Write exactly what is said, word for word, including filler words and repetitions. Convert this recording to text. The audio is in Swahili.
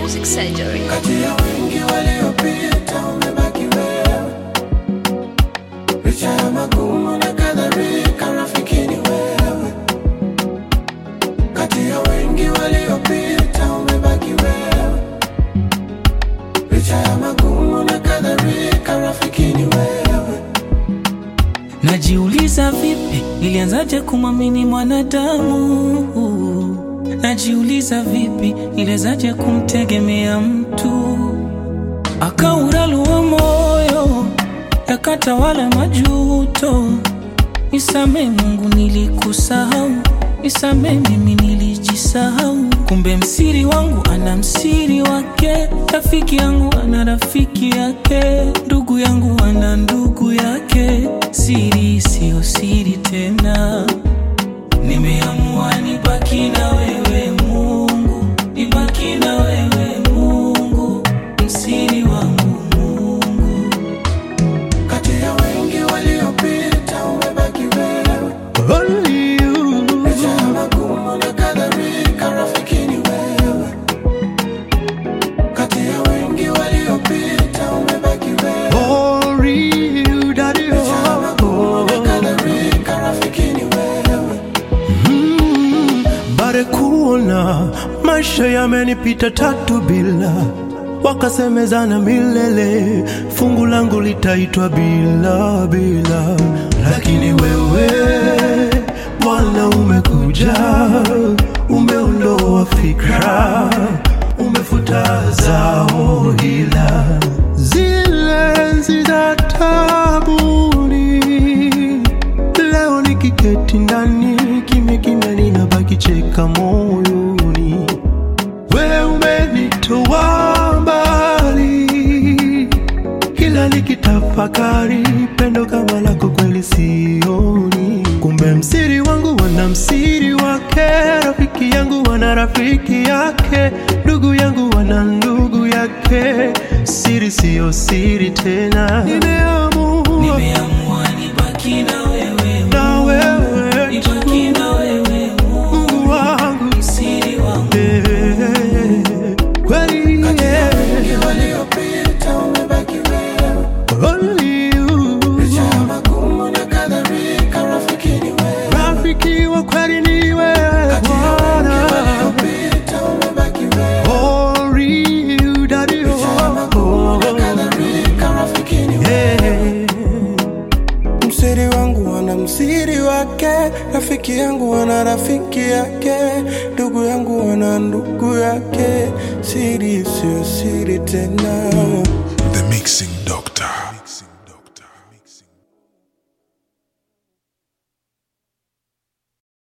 Music Surgery. Kati ya wengi waliopita umebaki wewe, licha ya magumu na kadhalika rafiki ni wewe. Kati ya wengi waliopita umebaki wewe, licha ya magumu na kadhalika rafiki ni wewe. Najiuliza vipi nilianzaje kumwamini mwanadamu. Najiuliza vipi nilianzaje kumtegemea mtu. Akauralua moyo yakatawala majuto. Nisamee Mungu nilikusahau, nisamee mimi nilijisahau. Kumbe msiri wangu ana msiri wake, rafiki yangu ana rafiki yake, ndugu yangu ana ndugu yake. Siri sio siri tena, nimeamua nibaki na wewe Mungu, nibaki na wewe Mungu, msiri wangu Mungu. Kati ya wengi waliopita umebaki wewe, only you. licha ya magumu na kadhalika rafiki ni wewe. Kati ya wengi waliopita umebaki wewe, Only you, daddy. licha ya magumu na kadhalika rafiki ni wewe. Mm, bare kuona maisha yamenipita tatu bila, wakasemezana milele fungu langu litaitwa bila bila. Lakini wewe Bwana umekuja, umeondoa fikra, umefuta zao hila, zile enzi za tabuni. Leo nikiketi ndani kimya kimya ninabaki cheka moyoni. Wewe umenitoa mbali, kila nikitafakari pendo kama lako kweli sioni. Kumbe msiri wangu wana msiri wake, rafiki yangu wana rafiki yake, ndugu yangu wana ndugu yake. Siri sio siri tena, nimeamua Nimeamua nibaki na wewe na wewe nibaki na wewe Mungu wangu, msiri wangu. eh, kweli yeah. Wengi waliopita umebaki wewe, Only you, licha ya magumu na kadhalika rafiki ni wewe. rafiki wa kweli ni wewe Kati ya wengi Bwana. waliopita umebaki wewe, Only you, daddy. licha ya magumu na kadhalika rafiki ni wewe. Msiri wangu wana msiri wake, rafiki yangu wana rafiki yake, ndugu yangu wana ndugu yake. Siri sio siri tena. The Mixing Doctor.